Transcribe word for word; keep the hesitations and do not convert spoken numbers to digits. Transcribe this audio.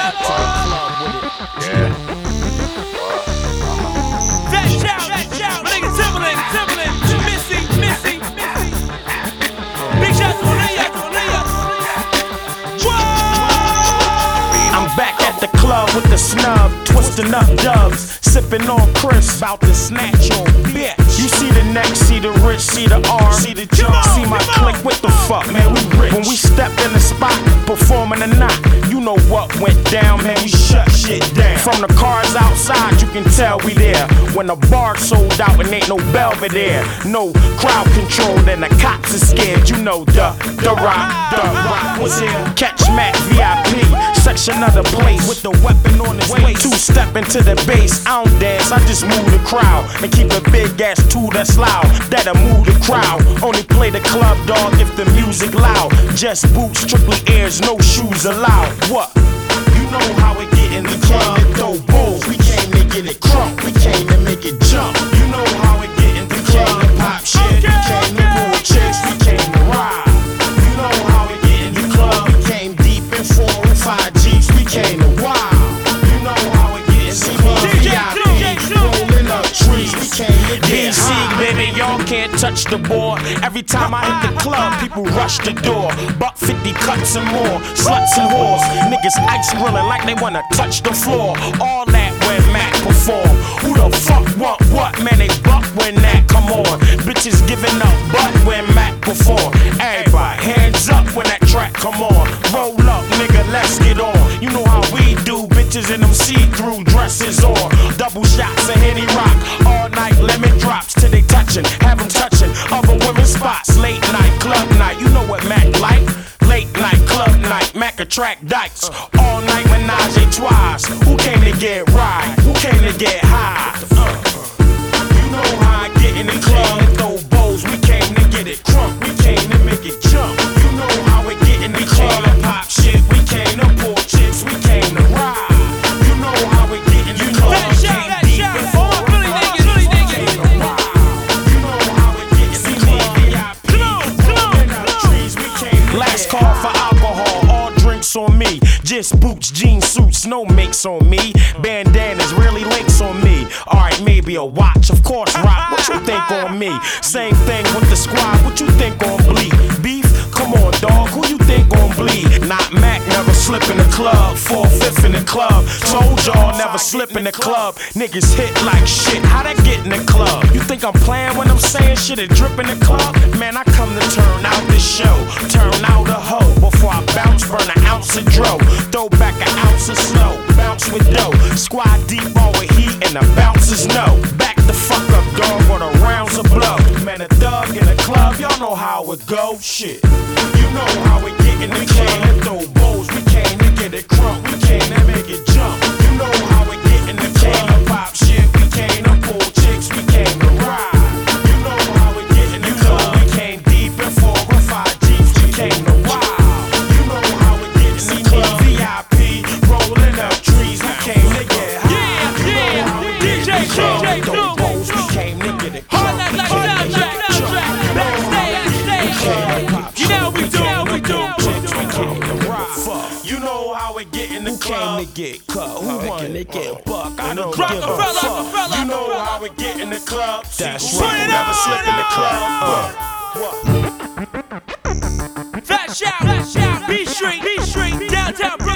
club with it. Yeah. That shout, that shout. My nigga Timberland, Timberland, Missy, Missy, Missy. Big shout to Aaliyah, to Aaliyah. I'm back at the club with the snub, twisting up dubs, sipping on Chris, bout to snatch your bitch. You see the neck, see the rich, see the arm, see the jump, see my click. What the fuck, man? We rich. When we stepped in the spot, performing or not, you know what went down, man. We shut shit down. From the cars outside, you can tell we there. When the bar sold out and ain't no Belvedere, no crowd control, then the cops are scared. You know the the rock, the rock was here. Catch Mac V I P, section of the place with the weapon on his waist. Two step into the bass, I don't dance, I just move the crowd and keep a big ass tool that's loud. That'll move the crowd. Only play the club, dog, if the music loud. Just boots, strictly ears, no shoes allowed. What? You know how it get in the club. We throw bulls, we came to get it crunk. We came to make it jump. You know how it get in the club. We came to pop shit, we came to pull chicks, we came to ride. You know how it get in the club. We came deep in four and five G's, we came to wild. You know how it get in the club. V I P, rolling up trees, we came to get high. D C, baby, y'all can't touch the board. Every time I hit the club, people rush the door. Buck fifty cuts and more, sluts and whores. Niggas ice grilling like they wanna touch the floor. All that when Mac perform. Who the fuck want what? Man, they buck when that come on. Bitches giving up butt when Mac perform. Everybody, hands up when that track come on. Roll up, nigga, let's get on. You know how we do, bitches in them see-through dresses on. Double shots of Henny Rock, all night lemon drops till they touchin'. Have them touchin' other women's spots. Late night, club night, you know what Mac like. Late night, club night, Mac attract dykes. All night menage a trois. Who came to get right? Who came to get high? Uh, you know how I get in the club and throw bowls. We came to get it crunk. We came to make it jump. You know how we get in the club and pop shit. We came to pull chicks. We came to ride. You know how we get in the club. That shout, that shout. All Philly niggas, Philly niggas. You know how we get in the club. V I P, rolling up trees. We came to last call for alcohol. All drinks on me. Just boots, jeans, suits, no makes on me. Bandanas, really links on me. Alright, maybe a watch, of course, rock. What you think on me? Same thing with the squad. What you think on bleed? Beef? Come on, dog. Who you think gon' bleed? Not Mac, never slip in the club. Four-fifth in the club. Told y'all never slip in the club. Niggas hit like shit. How that get in the club? You think I'm playing when I'm saying shit and drip in the club? Man, I come to turn out this show. Turn out a hoe before I bounce, burn an ounce of dro. Throw back an ounce of snow. Bounce with dough. Squad deep all with heat and the bouncers know. Back the fuck up, dog, or the rounds of blow. Man, a thug in the club, y'all know how it go. Shit. You know how we get in the club and throw bowls. We came to get it crunk. We came to make it jump. You know how we get in the club and pop shit. We came to pull chicks. We came to ride. You know how we get in the club. We came deep in four and five G's. We came to wild. You know how we get in the club. V I P, rolling up trees. We came to get high. Yeah, You know yeah. how we D J, get in the club D J, and throw Blue. bowls. We came to get it crunk. Hard like like soundtrack, soundtrack. Backstage, backstage. You know how we do, we do. You know how we get in the club. Who came to get cut? Who won to get buck? I don't give a Rockefeller, fuck. Rockefeller, You know Rockefeller. how we get in the club. That's Who right. never slip in the club. Fat shout, fat shout. B Street, B Street, downtown.